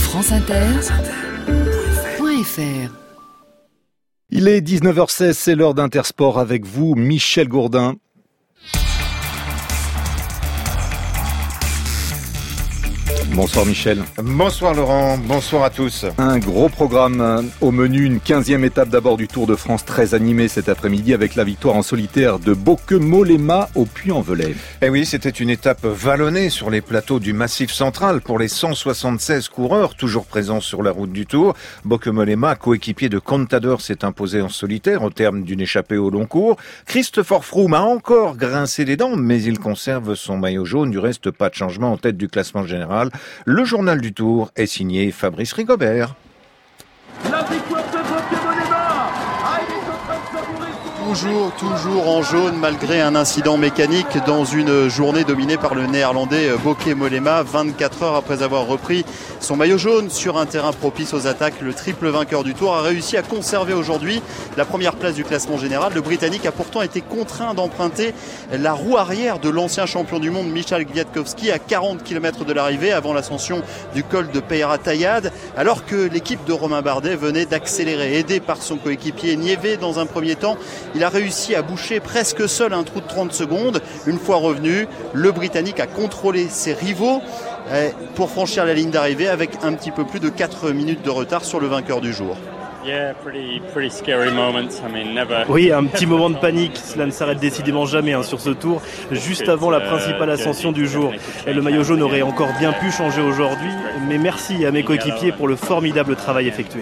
franceinter.fr. Il est 19h16, c'est l'heure d'Intersport avec vous, Michel Gourdin. Bonsoir Michel. Bonsoir Laurent, bonsour à tous. Un gros programme au menu, une 15e étape d'abord du Tour de France, très animée cet après-midi avec la victoire en solitaire de Bocquemolema au Puy-en-Velay. Eh oui, c'était une étape vallonnée sur les plateaux du Massif Central pour les 176 coureurs toujours présents sur la route du Tour. Bocquemolema, coéquipier de Contador, s'est imposé en solitaire au terme d'une échappée au long cours. Christopher Froome a encore grincé les dents, mais il conserve son maillot jaune. Du reste, pas de changement en tête du classement général. Le journal du Tour est signé Fabrice Rigobert. La victoire de Bocquemolema. Il est en train de savourer toujours en jaune malgré un incident mécanique dans une journée dominée par le néerlandais Bocquemolema. 24 heures après avoir repris son maillot jaune sur un terrain propice aux attaques, le triple vainqueur du Tour a réussi à conserver aujourd'hui la première place du classement général. Le Britannique a pourtant été contraint d'emprunter la roue arrière de l'ancien champion du monde Michał Kwiatkowski à 40 km de l'arrivée avant l'ascension du col de Peira Taillade, alors que l'équipe de Romain Bardet venait d'accélérer. Aidé par son coéquipier Nieve dans un premier temps, il a réussi à boucher presque seul un trou de 30 secondes. Une fois revenu, le Britannique a contrôlé ses rivaux pour franchir la ligne d'arrivée avec un petit peu plus de 4 minutes de retard sur le vainqueur du jour. Oui, un petit moment de panique, cela ne s'arrête décidément jamais sur ce tour, juste avant la principale ascension du jour. Et le maillot jaune aurait encore bien pu changer aujourd'hui, mais merci à mes coéquipiers pour le formidable travail effectué.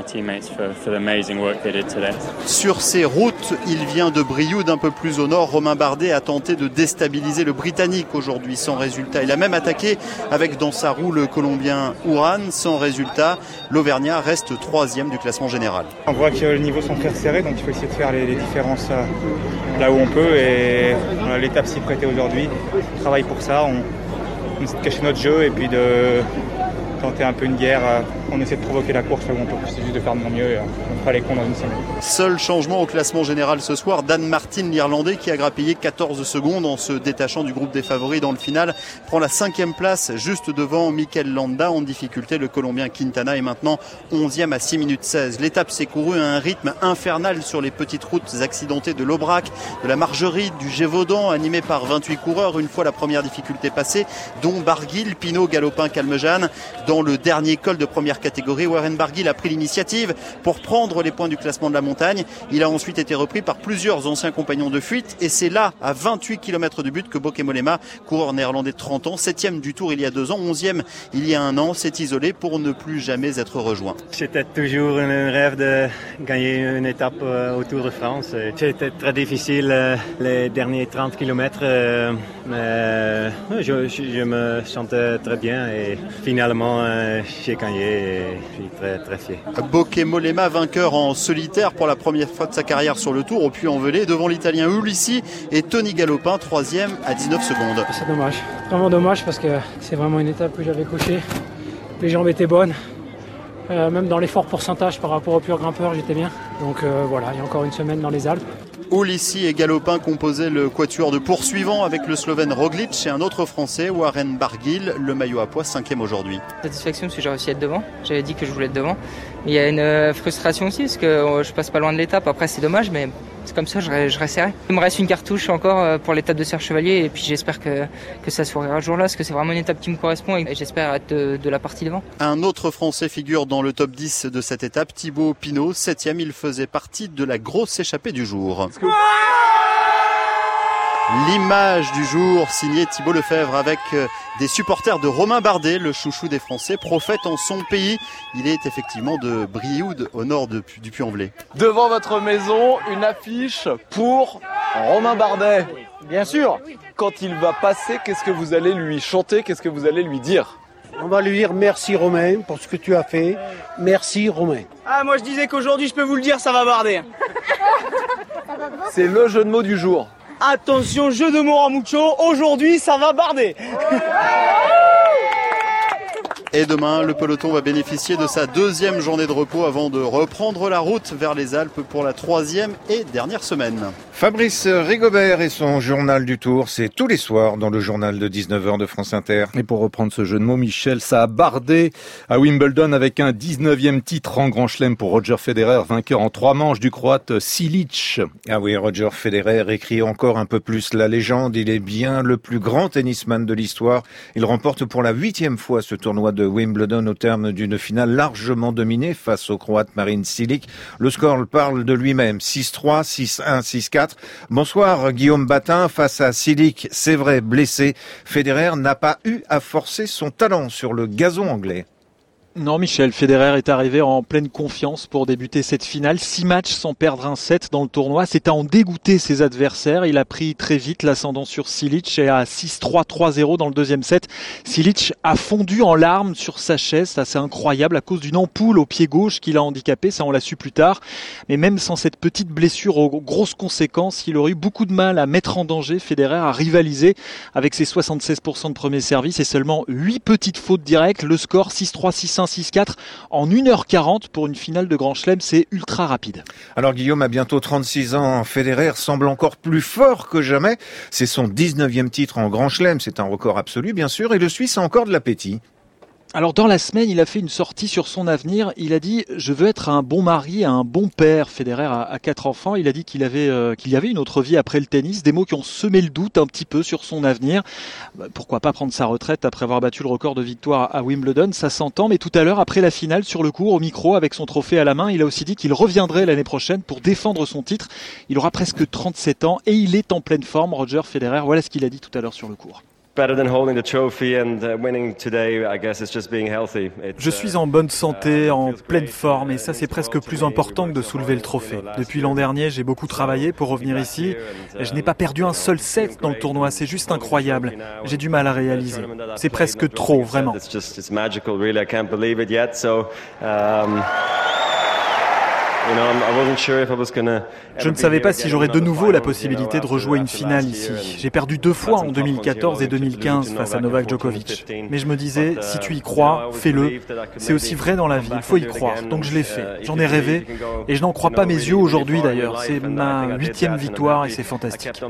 Sur ces routes, il vient de Brioude, un peu plus au nord. Romain Bardet a tenté de déstabiliser le Britannique aujourd'hui, sans résultat. Il a même attaqué avec dans sa roue le Colombien Uran, sans résultat. L'Auvergnat reste 3e du classement général. On voit que les niveaux sont très serrés, donc il faut essayer de faire les différences là où on peut, et voilà, l'étape s'y prêtait aujourd'hui. On travaille pour ça, on essaie de cacher notre jeu et puis de tenter un peu une guerre. On essaie de provoquer la course là où on peut, c'est juste de faire de mon mieux et on fera les comptes dans une semaine. Seul changement au classement général ce soir, Dan Martin, l'Irlandais, qui a grappillé 14 secondes en se détachant du groupe des favoris dans le final, prend la 5e place juste devant Mikel Landa. En difficulté, le Colombien Quintana est maintenant 11e à 6 minutes 16. L'étape s'est courue à un rythme infernal sur les petites routes accidentées de l'Aubrac, de la Margeride, du Gévaudan, animé par 28 coureurs une fois la première difficulté passée, dont Barguil, Pinot, Galopin, Calmejane. Dans le dernier col de première catégorie, Warren Barguil a pris l'initiative pour prendre les points du classement de la montagne. Il a ensuite été repris par plusieurs anciens compagnons de fuite et c'est là, à 28 km du but, que Bocquemolema, coureur néerlandais de 30 ans, 7e du Tour il y a 2 ans, 11e il y a 1 an, s'est isolé pour ne plus jamais être rejoint. C'était toujours un rêve de gagner une étape au Tour de France. C'était très difficile les derniers 30 km, mais je me sentais très bien et finalement j'ai gagné et je suis très très fier. Bocquemolema vainqueur en solitaire pour la première fois de sa carrière sur le Tour au Puy-en-Velay devant l'Italien Ulissi et Tony Galopin 3e à 19 secondes. C'est dommage, vraiment dommage parce que c'est vraiment une étape que j'avais cochée. Les jambes étaient bonnes, même dans les forts pourcentages par rapport aux purs grimpeurs j'étais bien. Donc voilà, il y a encore une semaine dans les Alpes. Ulissi et Galopin composaient le quatuor de poursuivants avec le Slovène Roglic et un autre Français, Warren Barguil, le maillot à poids 5e aujourd'hui. Satisfaction parce que j'ai réussi à être devant, j'avais dit que je voulais être devant. Il y a une frustration aussi parce que je passe pas loin de l'étape, après c'est dommage mais c'est comme ça, je resterai. Il me reste une cartouche encore pour l'étape de Serre Chevalier et puis j'espère que ça se fera ce jour-là parce que c'est vraiment une étape qui me correspond et j'espère être de la partie devant. Un autre Français figure dans le top 10 de cette étape, Thibaut Pinot, 7e, il faisait partie de la grosse échappée du jour. L'image du jour signée Thibaut Lefebvre avec des supporters de Romain Bardet, le chouchou des Français, prophète en son pays. Il est effectivement de Brioude, au nord du Puy-en-Velay. Devant votre maison, une affiche pour Romain Bardet. Bien sûr, quand il va passer, qu'est-ce que vous allez lui chanter, qu'est-ce que vous allez lui dire ? On va lui dire merci Romain pour ce que tu as fait. Merci Romain. Ah, moi je disais qu'aujourd'hui, je peux vous le dire, ça va barder. C'est le jeu de mots du jour. Attention, jeu de mots Ramucho, aujourd'hui ça va barder. Et demain, le peloton va bénéficier de sa 2e journée de repos avant de reprendre la route vers les Alpes pour la 3e et dernière semaine. Fabrice Rigobert et son journal du Tour, c'est tous les soirs dans le journal de 19h de France Inter. Et pour reprendre ce jeu de mots, Michel, ça a bardé à Wimbledon avec un 19e titre en Grand Chelem pour Roger Federer, vainqueur en 3 manches du Croate Cilic. Ah oui, Roger Federer écrit encore un peu plus la légende. Il est bien le plus grand tennisman de l'histoire. Il remporte pour la 8e fois ce tournoi de Wimbledon au terme d'une finale largement dominée face au Croate Marin Cilic. Le score parle de lui-même, 6-3, 6-1, 6-4. Bonsoir Guillaume Batin, face à Cilic, c'est vrai, blessé. Federer n'a pas eu à forcer son talent sur le gazon anglais. Non, Michel, Federer est arrivé en pleine confiance pour débuter cette finale. 6 matchs sans perdre un set dans le tournoi. C'est à en dégoûter ses adversaires. Il a pris très vite l'ascendant sur Cilic et à 6-3, 3-0 dans le 2e set. Cilic a fondu en larmes sur sa chaise. C'est assez incroyable à cause d'une ampoule au pied gauche qui l'a handicapé. Ça, on l'a su plus tard. Mais même sans cette petite blessure aux grosses conséquences, il aurait eu beaucoup de mal à mettre en danger Federer, à rivaliser avec ses 76% de premier service et seulement 8 petites fautes directes. Le score 6-3, 6-1, 6-4 en 1h40 pour une finale de Grand Chelem, c'est ultra rapide. Alors Guillaume a bientôt 36 ans, Federer semble encore plus fort que jamais. C'est son 19e titre en Grand Chelem, c'est un record absolu bien sûr, et le Suisse a encore de l'appétit. Alors dans la semaine, il a fait une sortie sur son avenir. Il a dit « Je veux être un bon mari, un bon père ». Federer a 4 enfants. Il a dit qu'il y avait une autre vie après le tennis. Des mots qui ont semé le doute un petit peu sur son avenir. Pourquoi pas prendre sa retraite après avoir battu le record de victoire à Wimbledon, ça s'entend. Mais tout à l'heure, après la finale, sur le court, au micro, avec son trophée à la main, il a aussi dit qu'il reviendrait l'année prochaine pour défendre son titre. Il aura presque 37 ans et il est en pleine forme, Roger Federer. Voilà ce qu'il a dit tout à l'heure sur le court. Je suis en bonne santé, en pleine forme et ça c'est presque plus important que de soulever le trophée. Depuis l'an dernier, j'ai beaucoup travaillé pour revenir ici. Je n'ai pas perdu un seul set dans le tournoi, c'est juste incroyable. J'ai du mal à réaliser. C'est presque trop, vraiment. Je ne savais pas si j'aurais de nouveau la possibilité de rejouer une finale ici. J'ai perdu 2 fois en 2014 et 2015 face à Novak Djokovic. Mais je me disais, si tu y crois, fais-le. C'est aussi vrai dans la vie, il faut y croire. Donc je l'ai fait. J'en ai rêvé et je n'en crois pas mes yeux aujourd'hui d'ailleurs. C'est ma 8e victoire et c'est fantastique.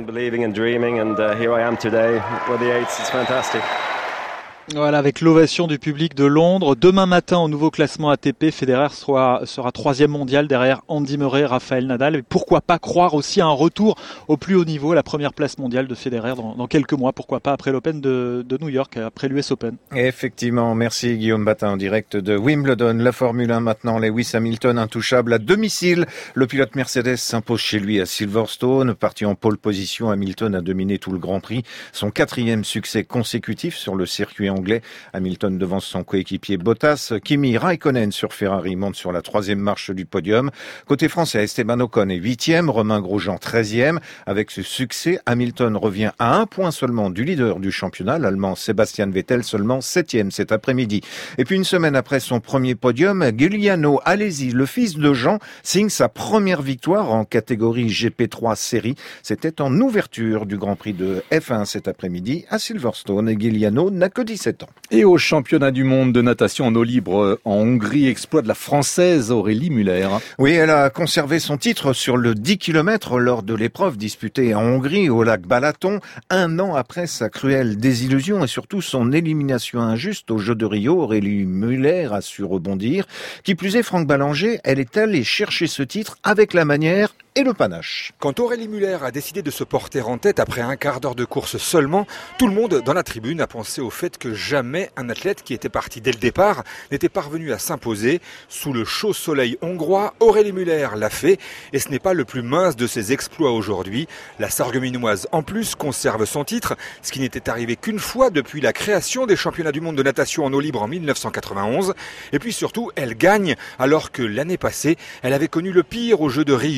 Voilà, avec l'ovation du public de Londres. Demain matin, au nouveau classement ATP, Federer sera 3e mondial derrière Andy Murray et Rafael Nadal. Et pourquoi pas croire aussi à un retour au plus haut niveau, la première place mondiale de Federer dans quelques mois. Pourquoi pas après l'Open de New York, après l'US Open. Effectivement, merci Guillaume Batin en direct de Wimbledon. La Formule 1 maintenant, Lewis Hamilton intouchable à domicile. Le pilote Mercedes s'impose chez lui à Silverstone. Parti en pole position, Hamilton a dominé tout le Grand Prix. Son 4e succès consécutif sur le circuit anglais. Hamilton devance son coéquipier Bottas. Kimi Raikkonen sur Ferrari monte sur la 3e marche du podium. Côté français, Esteban Ocon est 8e, Romain Grosjean 13e. Avec ce succès, Hamilton revient à 1 point seulement du leader du championnat, l'Allemand Sebastian Vettel, seulement 7e cet après-midi. Et puis une semaine après son premier podium, Giuliano Alesi, le fils de Jean, signe sa première victoire en catégorie GP3 série. C'était en ouverture du Grand Prix de F1 cet après-midi à Silverstone. Et Giuliano n'a que 17 ans. Et au championnat du monde de natation en eau libre en Hongrie, exploit de la Française Aurélie Muller. Oui, elle a conservé son titre sur le 10 km lors de l'épreuve disputée en Hongrie au lac Balaton, 1 an après sa cruelle désillusion et surtout son élimination injuste aux Jeux de Rio. Aurélie Muller a su rebondir. Qui plus est, Franck Ballanger, elle est allée chercher ce titre avec la manière et le panache. Quand Aurélie Muller a décidé de se porter en tête après un quart d'heure de course seulement, tout le monde dans la tribune a pensé au fait que jamais un athlète qui était parti dès le départ n'était parvenu à s'imposer. Sous le chaud soleil hongrois, Aurélie Muller l'a fait et ce n'est pas le plus mince de ses exploits aujourd'hui. La Sarregueminoise en plus conserve son titre, ce qui n'était arrivé qu'une fois depuis la création des championnats du monde de natation en eau libre en 1991. Et puis surtout, elle gagne alors que l'année passée, elle avait connu le pire aux Jeux de Rio avec une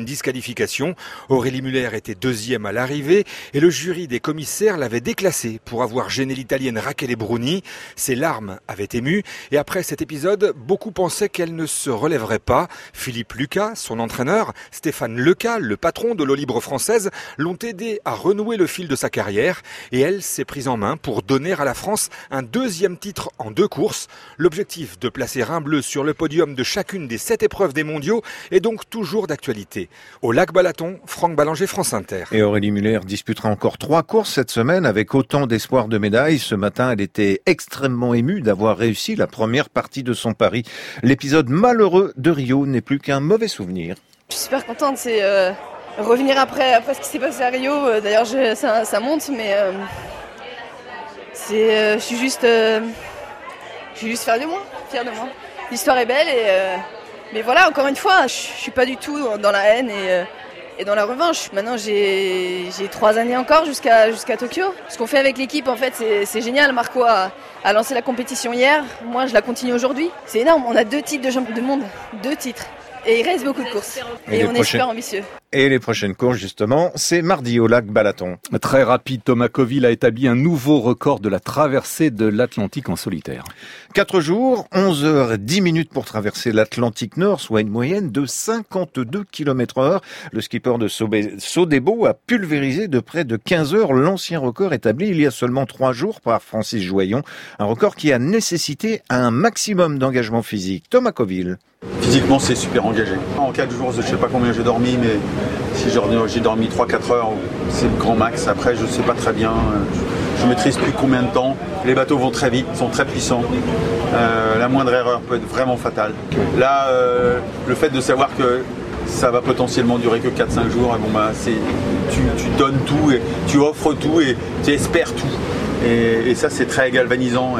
une disqualification. Aurélie Muller était deuxième à l'arrivée et le jury des commissaires l'avait déclassée pour avoir gêné l'Italienne Rachele Bruni. Ses larmes avaient ému et après cet épisode, beaucoup pensaient qu'elle ne se relèverait pas. Philippe Lucas, son entraîneur, Stéphane Leca, le patron de l'eau libre française, l'ont aidé à renouer le fil de sa carrière et elle s'est prise en main pour donner à la France un deuxième titre en 2 courses. L'objectif de placer un bleu sur le podium de chacune des 7 épreuves des mondiaux est donc toujours d'actualité. Au lac Balaton, Franck Ballanger, France Inter. Et Aurélie Muller disputera encore 3 courses cette semaine avec autant d'espoir de médailles. Ce matin, elle était extrêmement émue d'avoir réussi la première partie de son pari. L'épisode malheureux de Rio n'est plus qu'un mauvais souvenir. Je suis super contente, c'est revenir après ce qui s'est passé à Rio. D'ailleurs, ça monte, mais je suis juste fière de moi. L'histoire est belle, mais voilà, encore une fois, je suis pas du tout dans la haine et dans la revanche. Maintenant, j'ai 3 années encore jusqu'à Tokyo. Ce qu'on fait avec l'équipe, en fait, c'est génial. Marco a lancé la compétition hier. Moi, je la continue aujourd'hui. C'est énorme. On a 2 titres de champion du monde. 2 titres. Et il reste beaucoup de courses. Et on est super ambitieux. Et les prochaines courses, justement, c'est mardi au lac Balaton. Très rapide, Thomas Coville a établi un nouveau record de la traversée de l'Atlantique en solitaire. 4 jours, 11h10 pour traverser l'Atlantique Nord, soit une moyenne de 52 km/h. Le skipper de Sodebo a pulvérisé de près de 15 heures l'ancien record établi il y a seulement 3 jours par Francis Joyon. Un record qui a nécessité un maximum d'engagement physique. Thomas Coville. Physiquement, c'est super engagé. En 4 jours, je ne sais pas combien j'ai dormi, mais si j'ai dormi 3-4 heures, c'est le grand max. Après, je ne sais pas très bien. Je ne maîtrise plus combien de temps. Les bateaux vont très vite, sont très puissants. La moindre erreur peut être vraiment fatale. Là, le fait de savoir que ça va potentiellement durer que 4-5 jours, tu donnes tout, et tu offres tout et tu espères tout. Et ça, c'est très galvanisant.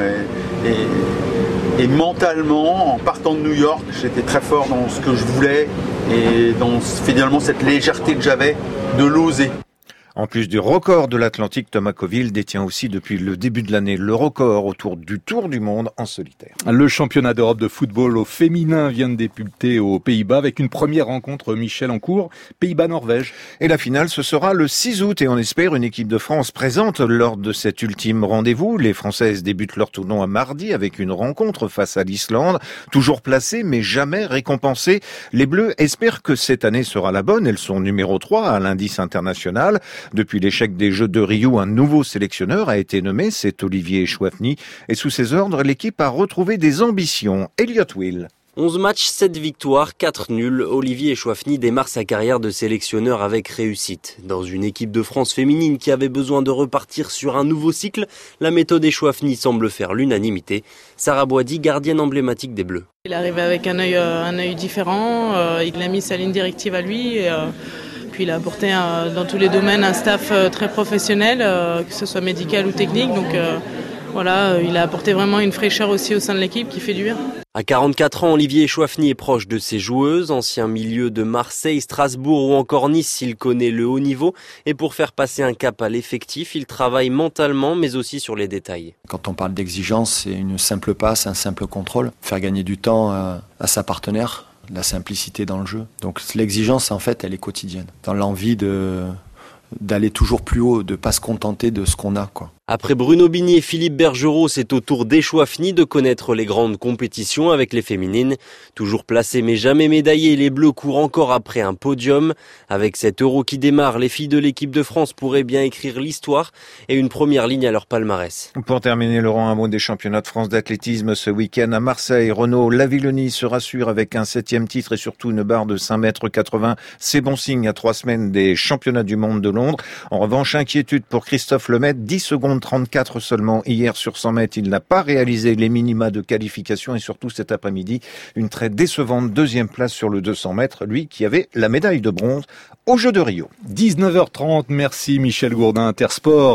Et mentalement, en partant de New York, j'étais très fort dans ce que je voulais et dans finalement cette légèreté que j'avais de l'oser. En plus du record de l'Atlantique, Thomas Coville détient aussi depuis le début de l'année le record autour du Tour du Monde en solitaire. Le championnat d'Europe de football au féminin vient de débuter aux Pays-Bas avec une première rencontre, Michel, en cours, Pays-Bas-Norvège. Et la finale, ce sera le 6 août et on espère une équipe de France présente lors de cet ultime rendez-vous. Les Françaises débutent leur tournoi mardi avec une rencontre face à l'Islande, toujours placée mais jamais récompensée. Les Bleus espèrent que cette année sera la bonne. Elles sont numéro 3 à l'indice international. Depuis l'échec des Jeux de Rio, un nouveau sélectionneur a été nommé, c'est Olivier Chouafny. Et sous ses ordres, l'équipe a retrouvé des ambitions. Elliott Will. 11 matchs, 7 victoires, 4 nuls. Olivier Chouafny démarre sa carrière de sélectionneur avec réussite. Dans une équipe de France féminine qui avait besoin de repartir sur un nouveau cycle, la méthode Chouafny semble faire l'unanimité. Sarah Boidi, gardienne emblématique des Bleus. Il est arrivé avec un œil différent, il a mis sa ligne directive à lui. Puis il a apporté dans tous les domaines un staff très professionnel, que ce soit médical ou technique. Donc voilà, il a apporté vraiment une fraîcheur aussi au sein de l'équipe qui fait du bien. À 44 ans, Olivier Chouafny est proche de ses joueuses, ancien milieu de Marseille, Strasbourg ou encore Nice, il connaît le haut niveau. Et pour faire passer un cap à l'effectif, il travaille mentalement mais aussi sur les détails. Quand on parle d'exigence, c'est une simple passe, un simple contrôle, faire gagner du temps à sa partenaire. La simplicité dans le jeu. Donc l'exigence, en fait, elle est quotidienne. Dans l'envie d'aller toujours plus haut, de pas se contenter de ce qu'on a, quoi. Après Bruno Bigny et Philippe Bergerot, c'est au tour des Chouafny de connaître les grandes compétitions avec les féminines. Toujours placées mais jamais médaillées, les Bleus courent encore après un podium. Avec cet Euro qui démarre, les filles de l'équipe de France pourraient bien écrire l'histoire et une première ligne à leur palmarès. Pour terminer, Laurent, un mot des championnats de France d'athlétisme ce week-end à Marseille. Renaud Lavillenie se rassure avec un 7e titre et surtout une barre de 5,80 m. C'est bon signe à 3 semaines des championnats du monde de Londres. En revanche, inquiétude pour Christophe Lemaitre, 10 secondes 34 seulement hier sur 100 mètres. Il n'a pas réalisé les minima de qualification et surtout cet après-midi, une très décevante 2e place sur le 200 mètres, lui qui avait la médaille de bronze aux Jeux de Rio. 19h30, merci Michel Gourdin, Intersport.